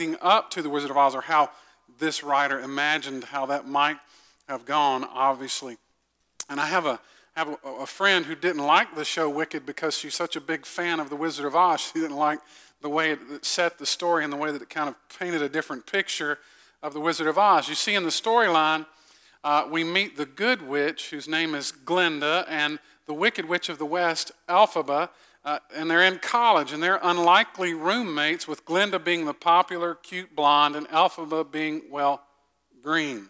up to the Wizard of Oz, or how this writer imagined how that might have gone, obviously. And I have a friend who didn't like the show Wicked because she's such a big fan of the Wizard of Oz. She didn't like the way it set the story and the way that it kind of painted a different picture of the Wizard of Oz. You see in the storyline, we meet the good witch, whose name is Glinda, and the wicked witch of the West, Elphaba, and they're in college, and they're unlikely roommates, with Glinda being the popular, cute blonde, and Elphaba being, well, green.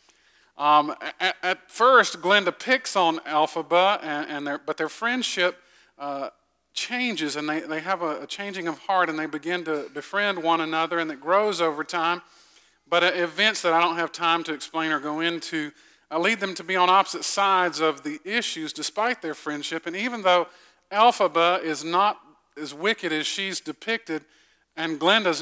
At first, Glinda picks on Elphaba, but their friendship changes, and they have a changing of heart, and they begin to befriend one another, and it grows over time. But events that I don't have time to explain or go into lead them to be on opposite sides of the issues despite their friendship. And even though Elphaba is not as wicked as she's depicted, and Glinda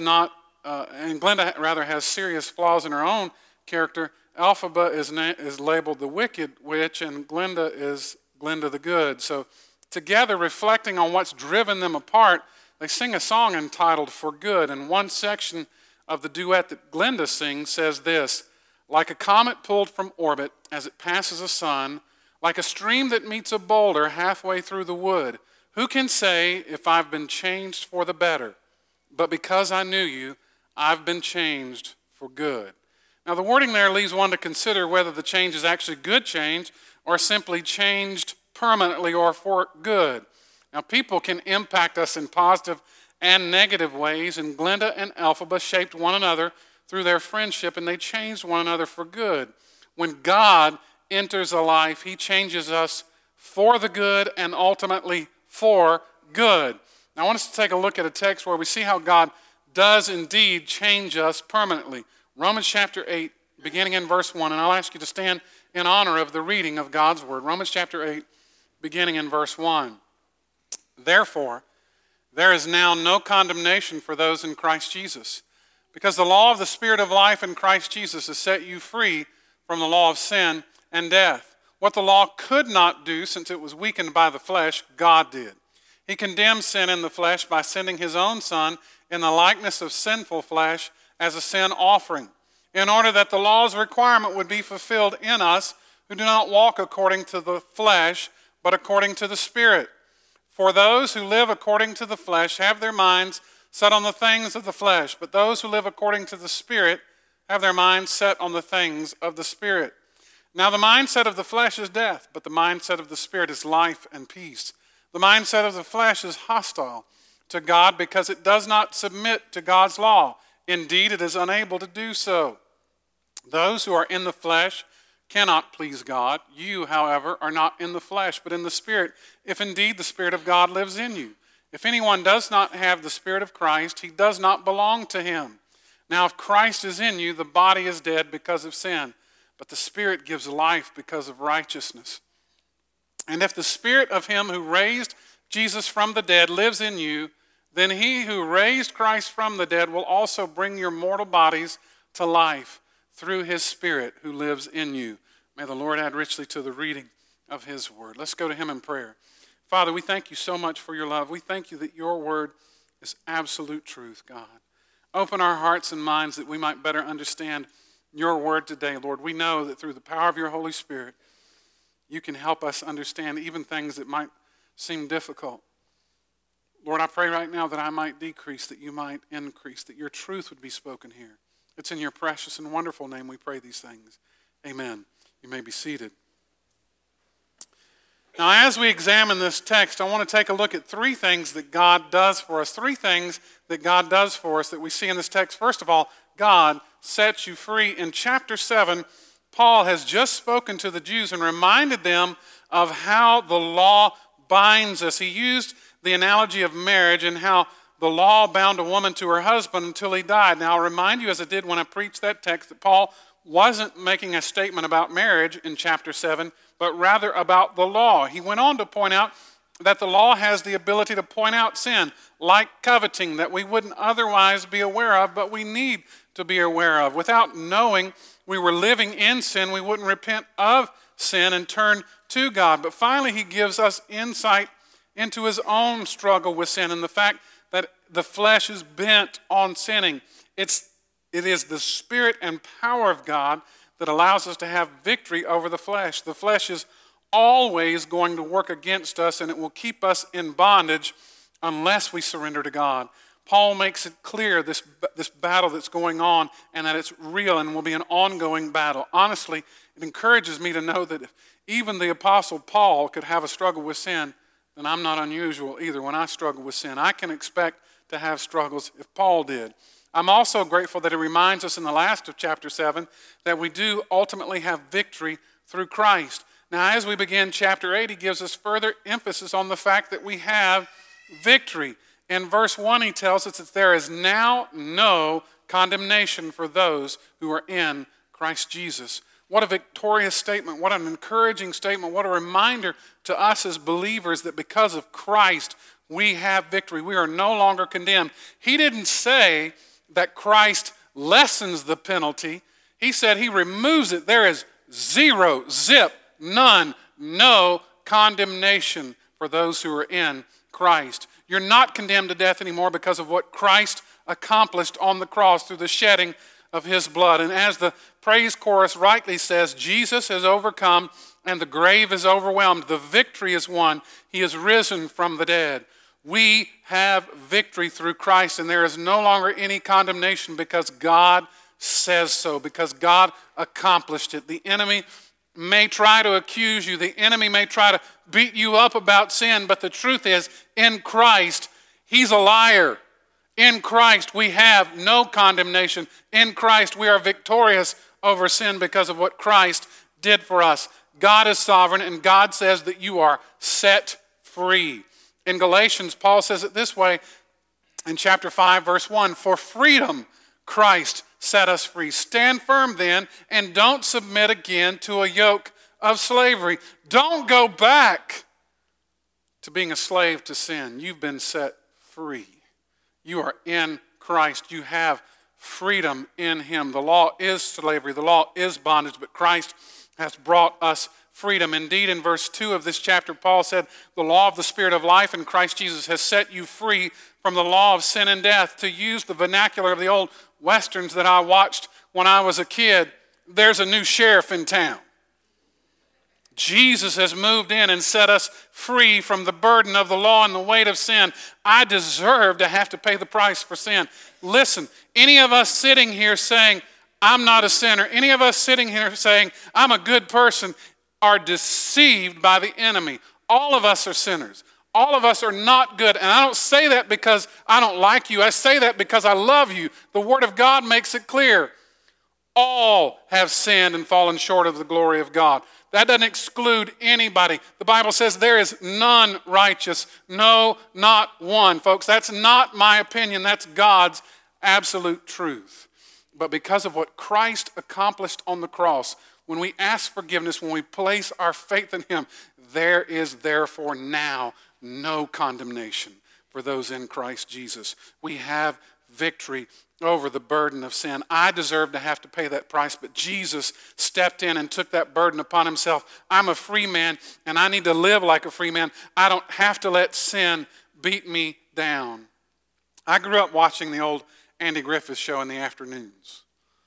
rather has serious flaws in her own character, Elphaba is labeled the wicked witch, and Glinda is Glinda the good. So together, reflecting on what's driven them apart, they sing a song entitled For Good. And one section of the duet that Glinda sings says this: like a comet pulled from orbit as it passes a sun, like a stream that meets a boulder halfway through the wood, who can say if I've been changed for the better? But because I knew you, I've been changed for good. Now the wording there leaves one to consider whether the change is actually good change or simply changed permanently or for good. Now people can impact us in positive and negative ways, and Glinda and Elphaba shaped one another through their friendship, and they changed one another for good. When God enters a life, he changes us for the good and ultimately for good. Now I want us to take a look at a text where we see how God does indeed change us permanently. Romans chapter 8, beginning in verse 1, and I'll ask you to stand in honor of the reading of God's word. Romans chapter 8, beginning in verse 1. Therefore, there is now no condemnation for those in Christ Jesus, because the law of the Spirit of life in Christ Jesus has set you free from the law of sin and death. What the law could not do, since it was weakened by the flesh, God did. He condemned sin in the flesh by sending his own Son in the likeness of sinful flesh as a sin offering, in order that the law's requirement would be fulfilled in us who do not walk according to the flesh, but according to the Spirit. For those who live according to the flesh have their minds set on the things of the flesh, but those who live according to the Spirit have their minds set on the things of the Spirit. Now the mindset of the flesh is death, but the mindset of the Spirit is life and peace. The mindset of the flesh is hostile to God because it does not submit to God's law. Indeed, it is unable to do so. Those who are in the flesh cannot please God. You, however, are not in the flesh, but in the Spirit, if indeed the Spirit of God lives in you. If anyone does not have the Spirit of Christ, he does not belong to him. Now, if Christ is in you, the body is dead because of sin, but the Spirit gives life because of righteousness. And if the Spirit of him who raised Jesus from the dead lives in you, then he who raised Christ from the dead will also bring your mortal bodies to life through his Spirit who lives in you. May the Lord add richly to the reading of his word. Let's go to him in prayer. Father, we thank you so much for your love. We thank you that your word is absolute truth, God. Open our hearts and minds that we might better understand your word today, Lord. We know that through the power of your Holy Spirit, you can help us understand even things that might seem difficult. Lord, I pray right now that I might decrease, that you might increase, that your truth would be spoken here. It's in your precious and wonderful name we pray these things. Amen. You may be seated. Now, as we examine this text, I want to take a look at three things that God does for us. Three things that God does for us that we see in this text. First of all, God sets you free. In chapter 7, Paul has just spoken to the Jews and reminded them of how the law binds us. He used the analogy of marriage and how the law bound a woman to her husband until he died. Now, I'll remind you, as I did when I preached that text, that Paul wasn't making a statement about marriage in chapter 7, but rather about the law. He went on to point out that the law has the ability to point out sin, like coveting, that we wouldn't otherwise be aware of, but we need to be aware of. Without knowing we were living in sin, we wouldn't repent of sin and turn to God. But finally, he gives us insight into his own struggle with sin and the fact that the flesh is bent on sinning. It is the Spirit and power of God that allows us to have victory over the flesh. The flesh is always going to work against us, and it will keep us in bondage unless we surrender to God. Paul makes it clear, this battle that's going on, and that it's real and will be an ongoing battle. Honestly, it encourages me to know that if even the Apostle Paul could have a struggle with sin, then I'm not unusual either when I struggle with sin. I can expect to have struggles if Paul did. I'm also grateful that it reminds us in the last of chapter 7 that we do ultimately have victory through Christ. Now, as we begin chapter 8, he gives us further emphasis on the fact that we have victory. In verse 1, he tells us that there is now no condemnation for those who are in Christ Jesus. What a victorious statement. What an encouraging statement. What a reminder to us as believers that because of Christ, we have victory. We are no longer condemned. He didn't say that Christ lessens the penalty. He said he removes it. There is zero, zip, none, no condemnation for those who are in Christ. You're not condemned to death anymore because of what Christ accomplished on the cross through the shedding of his blood. And as the praise chorus rightly says, Jesus has overcome and the grave is overwhelmed. The victory is won. He is risen from the dead. We have victory through Christ, and there is no longer any condemnation because God says so, because God accomplished it. The enemy may try to accuse you. The enemy may try to beat you up about sin, but the truth is, in Christ, he's a liar. In Christ, we have no condemnation. In Christ, we are victorious over sin because of what Christ did for us. God is sovereign, and God says that you are set free. In Galatians, Paul says it this way in chapter 5, verse 1, "For freedom, Christ set us free. Stand firm then, and don't submit again to a yoke of slavery." Don't go back to being a slave to sin. You've been set free. You are in Christ. You have freedom in him. The law is slavery. The law is bondage, but Christ has brought us freedom. Indeed, in verse 2 of this chapter, Paul said, "The law of the Spirit of life in Christ Jesus has set you free from the law of sin and death." To use the vernacular of the old Westerns that I watched when I was a kid, there's a new sheriff in town. Jesus has moved in and set us free from the burden of the law and the weight of sin. I deserve to have to pay the price for sin. Listen, any of us sitting here saying, "I'm not a sinner," any of us sitting here saying, "I'm a good person," are deceived by the enemy. All of us are sinners. All of us are not good. And I don't say that because I don't like you. I say that because I love you. The Word of God makes it clear. All have sinned and fallen short of the glory of God. That doesn't exclude anybody. The Bible says there is none righteous. No, not one. Folks, that's not my opinion. That's God's absolute truth. But because of what Christ accomplished on the cross, when we ask forgiveness, when we place our faith in him, there is therefore now no condemnation for those in Christ Jesus. We have victory over the burden of sin. I deserve to have to pay that price, but Jesus stepped in and took that burden upon himself. I'm a free man, and I need to live like a free man. I don't have to let sin beat me down. I grew up watching the old Andy Griffith show in the afternoons.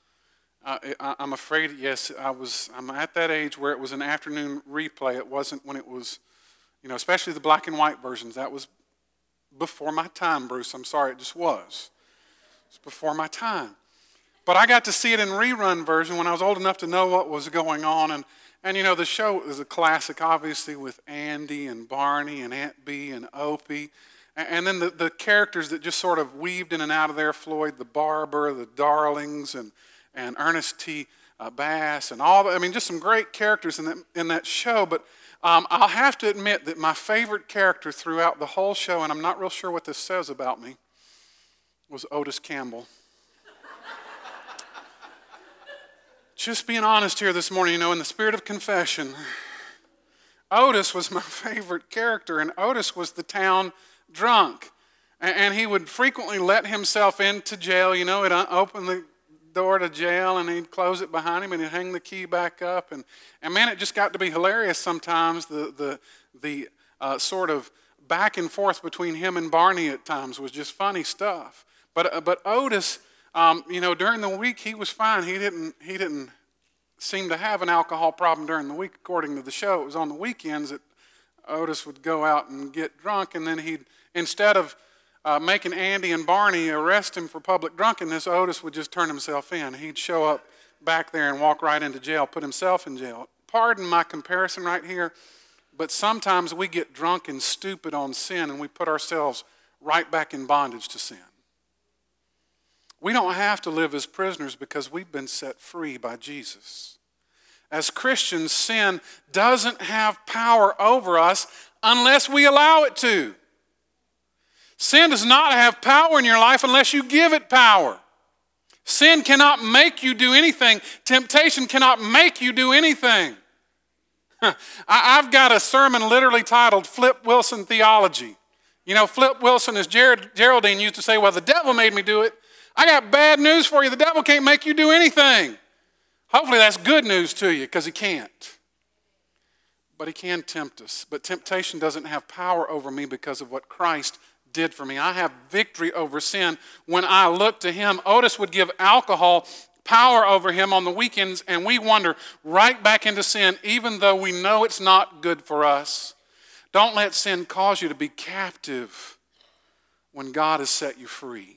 I'm afraid, yes, I'm at that age where it was an afternoon replay. It wasn't when it was, especially the black and white versions. That was before my time, Bruce. I'm sorry, it just was. It's before my time. But I got to see it in rerun version when I was old enough to know what was going on. And the show is a classic, obviously, with Andy and Barney and Aunt Bee and Opie. And then the characters that just sort of weaved in and out of there, Floyd the Barber, the Darlings, and Ernest T. Bass, and just some great characters in that show. But I'll have to admit that my favorite character throughout the whole show, and I'm not real sure what this says about me, was Otis Campbell. Just being honest here this morning, in the spirit of confession, Otis was my favorite character, and Otis was the town drunk. And he would frequently let himself into jail. He'd open the door to jail and he'd close it behind him and he'd hang the key back up. And man, it just got to be hilarious sometimes. The sort of back and forth between him and Barney at times was just funny stuff. But Otis During the week he was fine. He didn't seem to have an alcohol problem during the week, according to the show. It was on the weekends that Otis would go out and get drunk, and then instead of making Andy and Barney arrest him for public drunkenness, Otis would just turn himself in. He'd show up back there and walk right into jail, put himself in jail. Pardon my comparison right here, but sometimes we get drunk and stupid on sin, and we put ourselves right back in bondage to sin. We don't have to live as prisoners because we've been set free by Jesus. As Christians, sin doesn't have power over us unless we allow it to. Sin does not have power in your life unless you give it power. Sin cannot make you do anything. Temptation cannot make you do anything. I've got a sermon literally titled Flip Wilson Theology. Flip Wilson, as Geraldine used to say, well, the devil made me do it. I got bad news for you. The devil can't make you do anything. Hopefully that's good news to you, because he can't. But he can tempt us. But temptation doesn't have power over me because of what Christ did for me. I have victory over sin when I look to him. Otis would give alcohol power over him on the weekends, and we wander right back into sin, even though we know it's not good for us. Don't let sin cause you to be captive when God has set you free.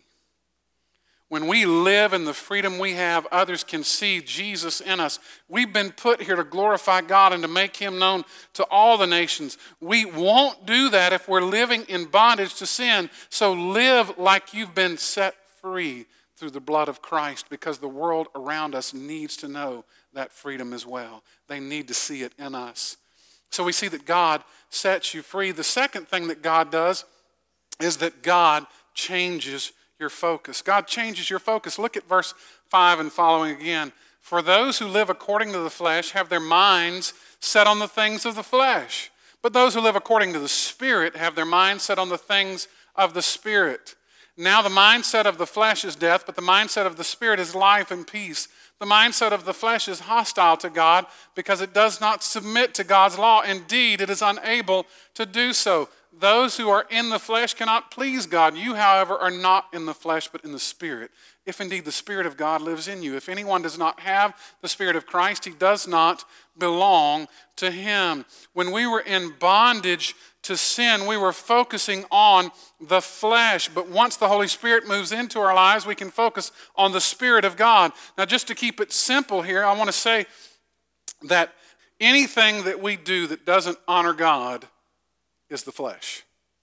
When we live in the freedom we have, others can see Jesus in us. We've been put here to glorify God and to make him known to all the nations. We won't do that if we're living in bondage to sin. So live like you've been set free through the blood of Christ, because the world around us needs to know that freedom as well. They need to see it in us. So we see that God sets you free. The second thing that God does is that God changes your focus. God changes your focus. Look at verse 5 and following again. For those who live according to the flesh have their minds set on the things of the flesh. But those who live according to the Spirit have their minds set on the things of the Spirit. Now the mindset of the flesh is death, but the mindset of the Spirit is life and peace. The mindset of the flesh is hostile to God because it does not submit to God's law. Indeed, it is unable to do so. Those who are in the flesh cannot please God. You, however, are not in the flesh, but in the Spirit, if indeed the Spirit of God lives in you. If anyone does not have the Spirit of Christ, he does not belong to him. When we were in bondage to sin, we were focusing on the flesh. But once the Holy Spirit moves into our lives, we can focus on the Spirit of God. Now, just to keep it simple here, I want to say that anything that we do that doesn't honor God is the flesh.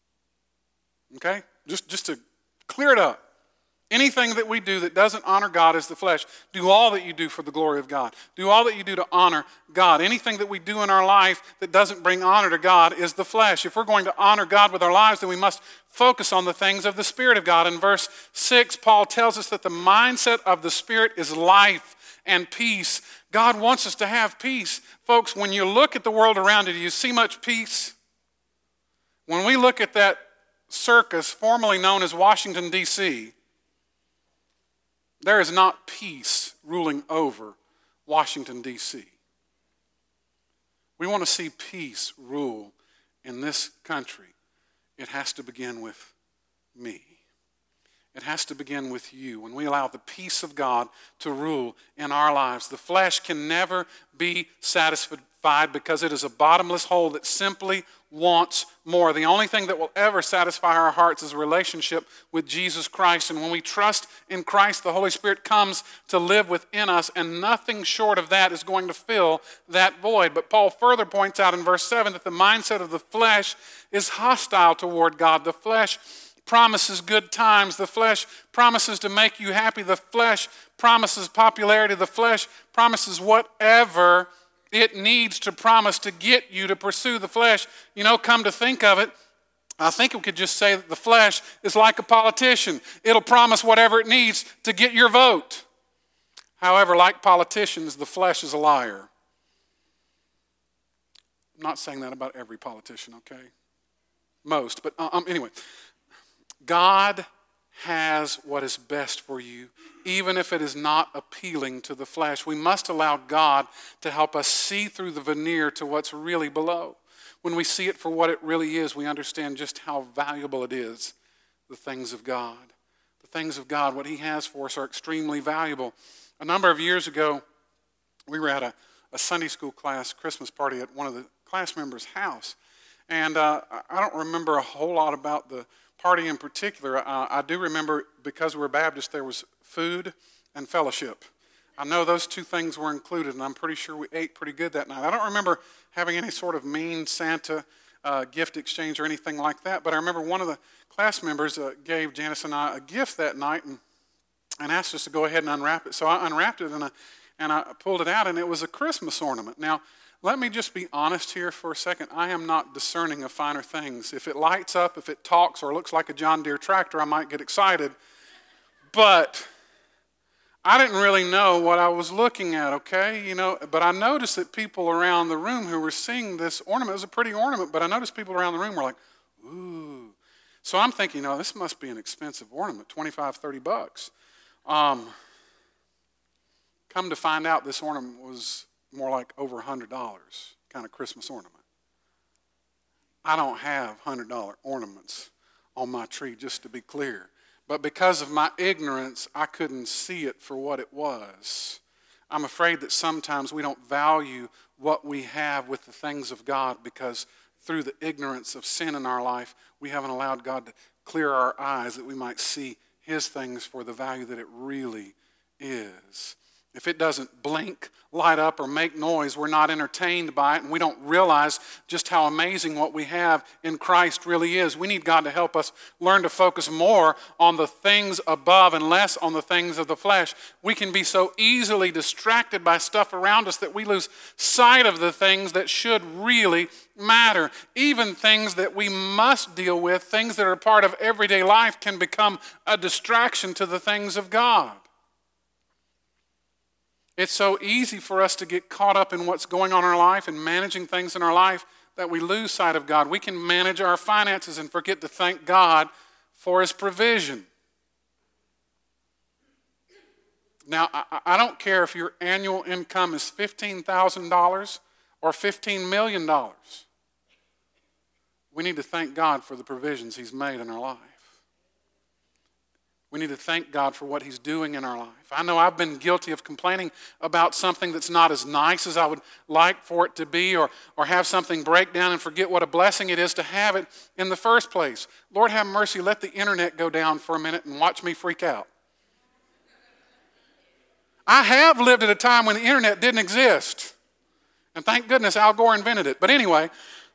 Okay? Just to clear it up. Anything that we do that doesn't honor God is the flesh. Do all that you do for the glory of God. Do all that you do to honor God. Anything that we do in our life that doesn't bring honor to God is the flesh. If we're going to honor God with our lives, then we must focus on the things of the Spirit of God. In verse 6, Paul tells us that the mindset of the Spirit is life and peace. God wants us to have peace. Folks, when you look at the world around you, do you see much peace? When we look at that circus formerly known as Washington, D.C., there is not peace ruling over Washington, D.C. We want to see peace rule in this country. It has to begin with me. It has to begin with you. When we allow the peace of God to rule in our lives, the flesh can never be satisfied because it is a bottomless hole that simply wants more. The only thing that will ever satisfy our hearts is a relationship with Jesus Christ. And when we trust in Christ, the Holy Spirit comes to live within us, and nothing short of that is going to fill that void. But Paul further points out in verse 7 that the mindset of the flesh is hostile toward God. The flesh promises good times. The flesh promises to make you happy. The flesh promises popularity. The flesh promises whatever it needs to promise to get you to pursue the flesh. Come to think of it, I think we could just say that the flesh is like a politician. It'll promise whatever it needs to get your vote. However, like politicians, the flesh is a liar. I'm not saying that about every politician, okay? Most, but anyway. God has what is best for you, even if it is not appealing to the flesh. We must allow God to help us see through the veneer to what's really below. When we see it for what it really is, we understand just how valuable it is, the things of God. the things of God, what he has for us, are extremely valuable. A number of years ago, we were at a Sunday school class Christmas party at one of the class members' house. And I don't remember a whole lot about the party in particular. I do remember, because we were Baptist, there was food and fellowship. I know those two things were included, and I'm pretty sure we ate pretty good that night. I don't remember having any sort of mean Santa gift exchange or anything like that, but I remember one of the class members gave Janice and I a gift that night and asked us to go ahead and unwrap it. So I unwrapped it and I pulled it out, and it was a Christmas ornament. Now, let me just be honest here for a second. I am not discerning of finer things. If it lights up, if it talks, or looks like a John Deere tractor, I might get excited. But I didn't really know what I was looking at, okay? But I noticed that people around the room who were seeing this ornament, it was a pretty ornament, but I noticed people around the room were like, ooh. So I'm thinking, this must be an expensive ornament, $25, $30. Come to find out, this ornament was more like over $100 kind of Christmas ornament. I don't have $100 ornaments on my tree, just to be clear. But because of my ignorance, I couldn't see it for what it was. I'm afraid that sometimes we don't value what we have with the things of God because through the ignorance of sin in our life, we haven't allowed God to clear our eyes that we might see his things for the value that it really is. If it doesn't blink, light up, or make noise, we're not entertained by it, and we don't realize just how amazing what we have in Christ really is. We need God to help us learn to focus more on the things above and less on the things of the flesh. We can be so easily distracted by stuff around us that we lose sight of the things that should really matter. Even things that we must deal with, things that are part of everyday life, can become a distraction to the things of God. It's so easy for us to get caught up in what's going on in our life and managing things in our life that we lose sight of God. We can manage our finances and forget to thank God for his provision. Now, I don't care if your annual income is $15,000 or $15 million. We need to thank God for the provisions he's made in our life. We need to thank God for what he's doing in our life. I know I've been guilty of complaining about something that's not as nice as I would like for it to be, or have something break down and forget what a blessing it is to have it in the first place. Lord have mercy, let the internet go down for a minute and watch me freak out. I have lived at a time when the internet didn't exist. And thank goodness Al Gore invented it. But anyway,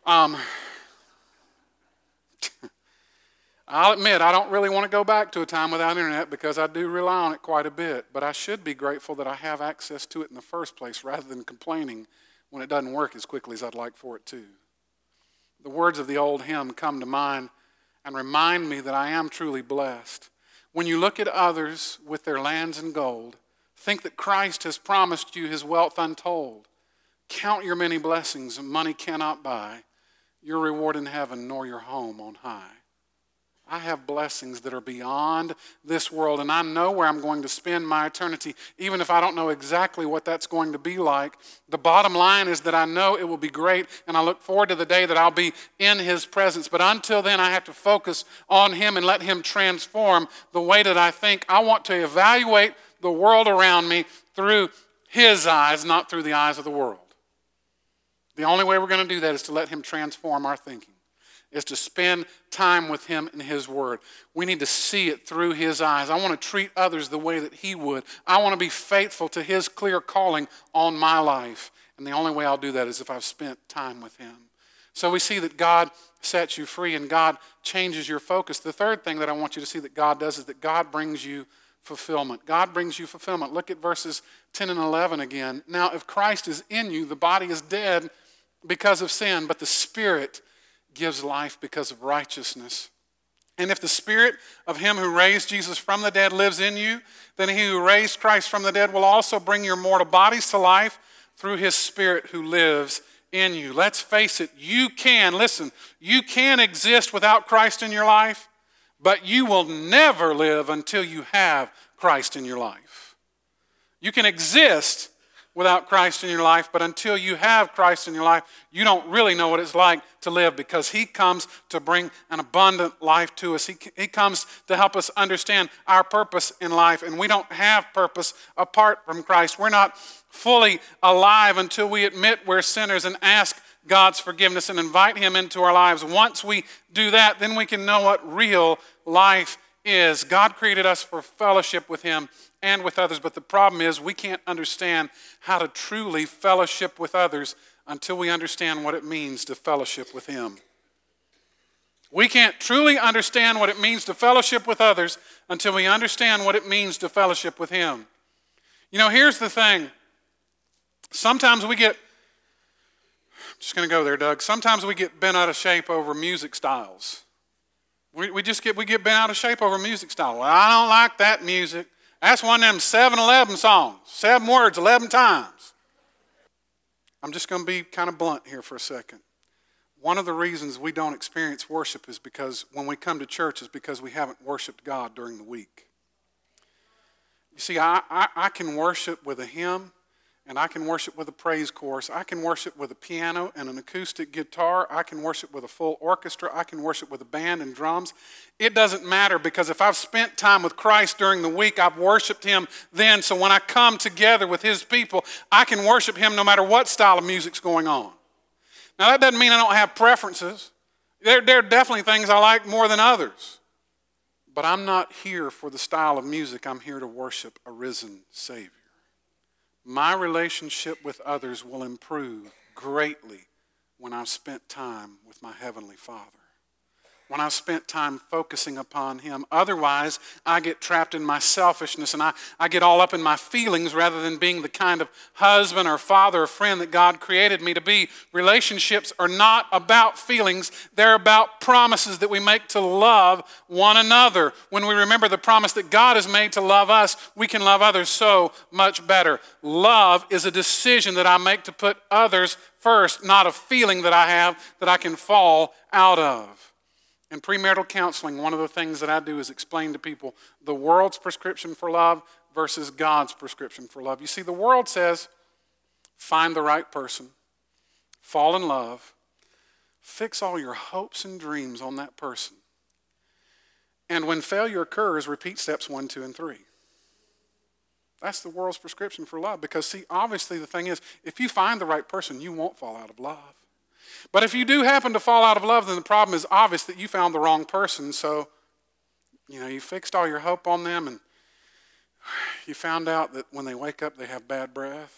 I'll admit, I don't really want to go back to a time without internet because I do rely on it quite a bit. But I should be grateful that I have access to it in the first place rather than complaining when it doesn't work as quickly as I'd like for it to. The words of the old hymn come to mind and remind me that I am truly blessed. When you look at others with their lands and gold, think that Christ has promised you his wealth untold. Count your many blessings money cannot buy, your reward in heaven nor your home on high. I have blessings that are beyond this world, and I know where I'm going to spend my eternity, even if I don't know exactly what that's going to be like. The bottom line is that I know it will be great, and I look forward to the day that I'll be in his presence. But until then, I have to focus on him and let him transform the way that I think. I want to evaluate the world around me through his eyes, not through the eyes of the world. The only way we're going to do that is to let him transform our thinking, is to spend time with him in his word. We need to see it through his eyes. I want to treat others the way that he would. I want to be faithful to his clear calling on my life. And the only way I'll do that is if I've spent time with him. So we see that God sets you free and God changes your focus. The third thing that I want you to see that God does is that God brings you fulfillment. God brings you fulfillment. Look at verses 10 and 11 again. Now, if Christ is in you, the body is dead because of sin, but the Spirit gives life because of righteousness. And if the Spirit of him who raised Jesus from the dead lives in you, then he who raised Christ from the dead will also bring your mortal bodies to life through his Spirit who lives in you. Let's face it, you can exist without Christ in your life, but you will never live until you have Christ in your life. You can exist without Christ in your life, but until you have Christ in your life, you don't really know what it's like to live, because he comes to bring an abundant life to us. He comes to help us understand our purpose in life, and we don't have purpose apart from Christ. We're not fully alive until we admit we're sinners and ask God's forgiveness and invite him into our lives. Once we do that, then we can know what real life is. God created us for fellowship with him and with others, but the problem is we can't understand how to truly fellowship with others until we understand what it means to fellowship with him. We can't truly understand what it means to fellowship with others until we understand what it means to fellowship with him. You know, here's the thing. Sometimes we get, I'm just going to go there, Doug. Sometimes we get bent out of shape over music styles. We get bent out of shape over music style. Well, I don't like that music. That's one of them 7-11 songs. 7 words, 11 times. I'm just going to be kind of blunt here for a second. One of the reasons we don't experience worship is because when we come to church is because we haven't worshiped God during the week. You see, I can worship with a hymn, and I can worship with a praise chorus. I can worship with a piano and an acoustic guitar. I can worship with a full orchestra. I can worship with a band and drums. It doesn't matter, because if I've spent time with Christ during the week, I've worshiped him then. So when I come together with his people, I can worship him no matter what style of music's going on. Now, that doesn't mean I don't have preferences. There are definitely things I like more than others. But I'm not here for the style of music. I'm here to worship a risen Savior. My relationship with others will improve greatly when I've spent time with my Heavenly Father, when I've spent time focusing upon him. Otherwise, I get trapped in my selfishness, and I get all up in my feelings rather than being the kind of husband or father or friend that God created me to be. Relationships are not about feelings. They're about promises that we make to love one another. When we remember the promise that God has made to love us, we can love others so much better. Love is a decision that I make to put others first, not a feeling that I have that I can fall out of. In premarital counseling, one of the things that I do is explain to people the world's prescription for love versus God's prescription for love. You see, the world says, find the right person, fall in love, fix all your hopes and dreams on that person. And when failure occurs, repeat steps 1, 2, and 3. That's the world's prescription for love. Because, see, obviously the thing is, if you find the right person, you won't fall out of love. But if you do happen to fall out of love, then the problem is obvious that you found the wrong person. So, you fixed all your hope on them, and you found out that when they wake up, they have bad breath.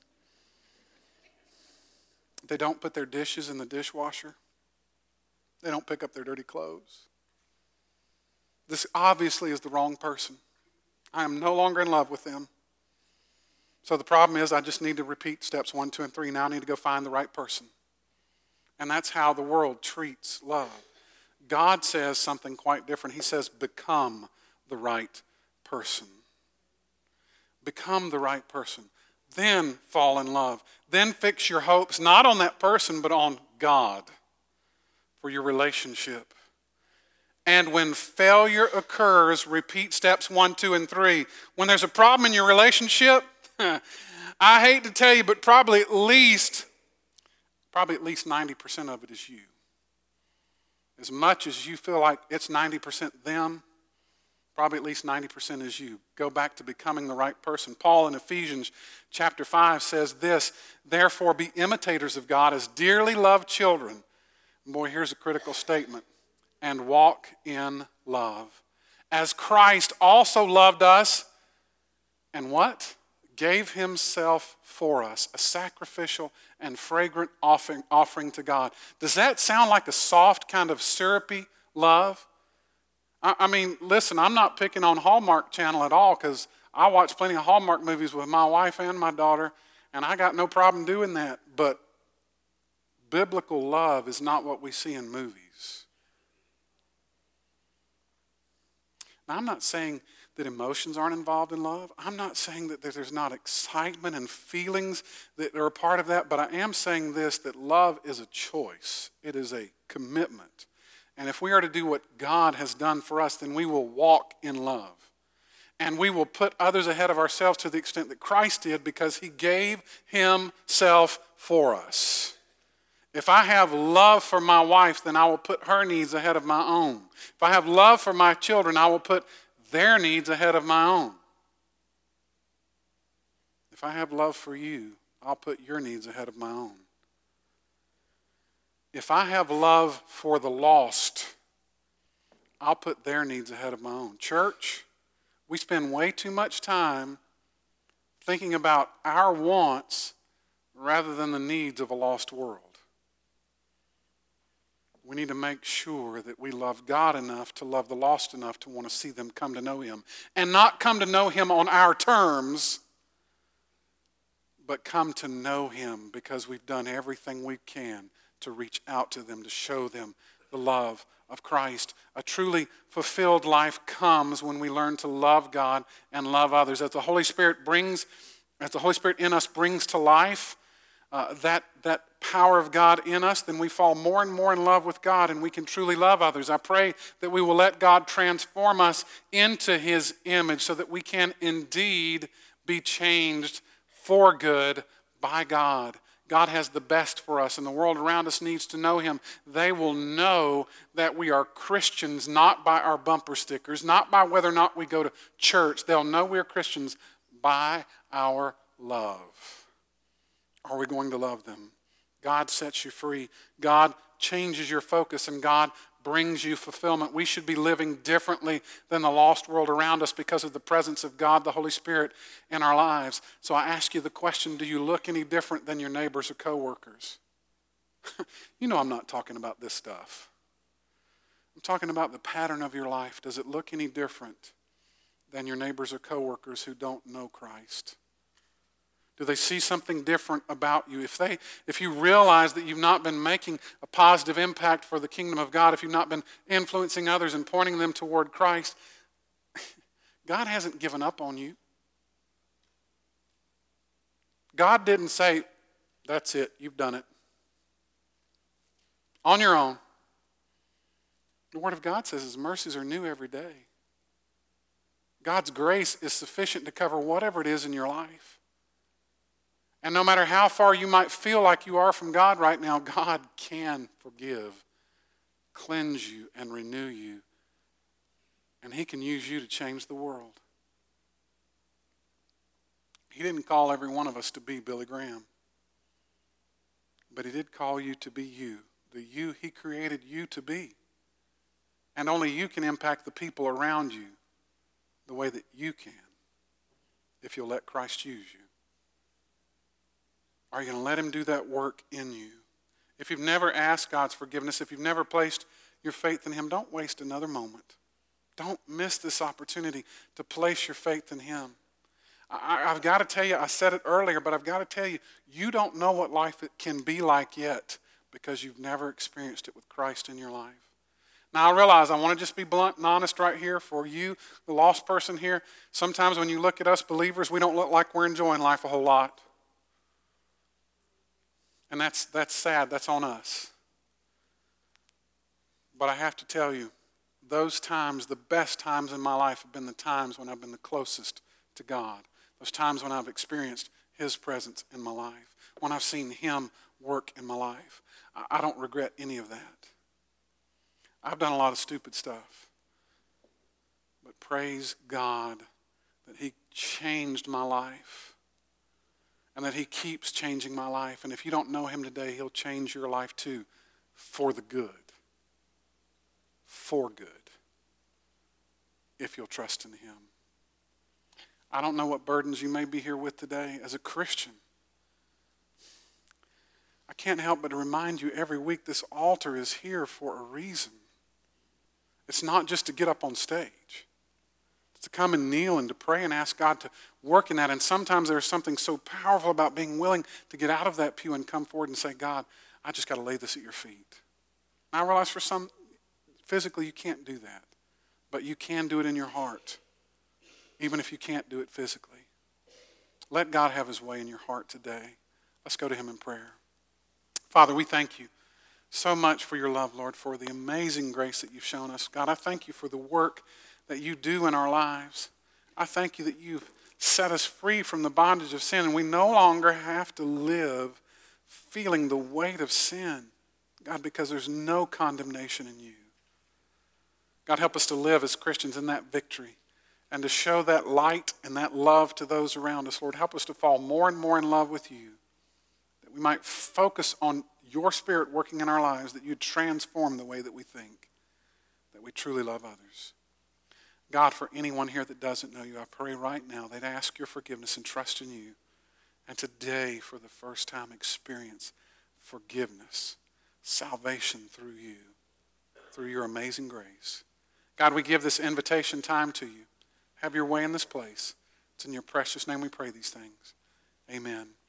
They don't put their dishes in the dishwasher. They don't pick up their dirty clothes. This obviously is the wrong person. I am no longer in love with them. So the problem is I just need to repeat steps 1, 2, and 3. Now I need to go find the right person. And that's how the world treats love. God says something quite different. He says, become the right person. Become the right person. Then fall in love. Then fix your hopes not on that person, but on God for your relationship. And when failure occurs, repeat steps 1, 2, and 3. When there's a problem in your relationship, I hate to tell you, but probably at least 90% of it is you. As much as you feel like it's 90% them, probably at least 90% is you. Go back to becoming the right person. Paul in Ephesians chapter 5 says this, therefore be imitators of God as dearly loved children. Boy, here's a critical statement. And walk in love. As Christ also loved us, and what? Gave himself for us, a sacrificial and fragrant offering to God. Does that sound like a soft kind of syrupy love? I mean, listen, I'm not picking on Hallmark Channel at all, because I watch plenty of Hallmark movies with my wife and my daughter, and I got no problem doing that. But biblical love is not what we see in movies. Now, I'm not saying that emotions aren't involved in love. I'm not saying that there's not excitement and feelings that are a part of that, but I am saying this, that love is a choice. It is a commitment. And if we are to do what God has done for us, then we will walk in love. And we will put others ahead of ourselves to the extent that Christ did, because he gave himself for us. If I have love for my wife, then I will put her needs ahead of my own. If I have love for my children, I will put their needs ahead of my own. If I have love for you, I'll put your needs ahead of my own. If I have love for the lost, I'll put their needs ahead of my own. Church, we spend way too much time thinking about our wants rather than the needs of a lost world. We need to make sure that we love God enough to love the lost enough to want to see them come to know him. And not come to know him on our terms, but come to know him because we've done everything we can to reach out to them, to show them the love of Christ. A truly fulfilled life comes when we learn to love God and love others. As the Holy Spirit in us brings to life that power of God in us, then we fall more and more in love with God, and we can truly love others. I pray that we will let God transform us into his image so that we can indeed be changed for good by God. God has the best for us, and the world around us needs to know him. They will know that we are Christians not by our bumper stickers, not by whether or not we go to church. They'll know we're Christians by our love. Are we going to love them? God sets you free. God changes your focus, and God brings you fulfillment. We should be living differently than the lost world around us because of the presence of God, the Holy Spirit, in our lives. So I ask you the question, do you look any different than your neighbors or coworkers? You know I'm not talking about this stuff. I'm talking about the pattern of your life. Does it look any different than your neighbors or coworkers who don't know Christ? Do they see something different about you? If you realize that you've not been making a positive impact for the kingdom of God, if you've not been influencing others and pointing them toward Christ, God hasn't given up on you. God didn't say, that's it, you've done it. On your own. The Word of God says his mercies are new every day. God's grace is sufficient to cover whatever it is in your life. And no matter how far you might feel like you are from God right now, God can forgive, cleanse you, and renew you. And he can use you to change the world. He didn't call every one of us to be Billy Graham. But he did call you to be you, the you he created you to be. And only you can impact the people around you the way that you can if you'll let Christ use you. Are you going to let him do that work in you? If you've never asked God's forgiveness, if you've never placed your faith in him, don't waste another moment. Don't miss this opportunity to place your faith in him. I've got to tell you, I said it earlier, but I've got to tell you, you don't know what life can be like yet because you've never experienced it with Christ in your life. Now I realize I want to just be blunt and honest right here for you, the lost person here. Sometimes when you look at us believers, we don't look like we're enjoying life a whole lot. And that's sad. That's on us. But I have to tell you, those times, the best times in my life have been the times when I've been the closest to God. Those times when I've experienced his presence in my life. When I've seen him work in my life. I don't regret any of that. I've done a lot of stupid stuff. But praise God that he changed my life. And that he keeps changing my life. And if you don't know him today, he'll change your life too. For the good. For good. If you'll trust in him. I don't know what burdens you may be here with today as a Christian. I can't help but to remind you every week this altar is here for a reason. It's not just to get up on stage. It's to come and kneel and to pray and ask God to work in that. And sometimes there's something so powerful about being willing to get out of that pew and come forward and say, God, I just got to lay this at your feet. And I realize for some, physically you can't do that. But you can do it in your heart, even if you can't do it physically. Let God have his way in your heart today. Let's go to him in prayer. Father, we thank you so much for your love, Lord, for the amazing grace that you've shown us. God, I thank you for the work that you do in our lives. I thank you that you've set us free from the bondage of sin, and we no longer have to live feeling the weight of sin, God, because there's no condemnation in you. God, help us to live as Christians in that victory and to show that light and that love to those around us. Lord, help us to fall more and more in love with you, that we might focus on your Spirit working in our lives, that you'd transform the way that we think, that we truly love others. God, for anyone here that doesn't know you, I pray right now they'd ask your forgiveness and trust in you, and today, for the first time, experience forgiveness, salvation through you, through your amazing grace. God, we give this invitation time to you. Have your way in this place. It's in your precious name we pray these things. Amen.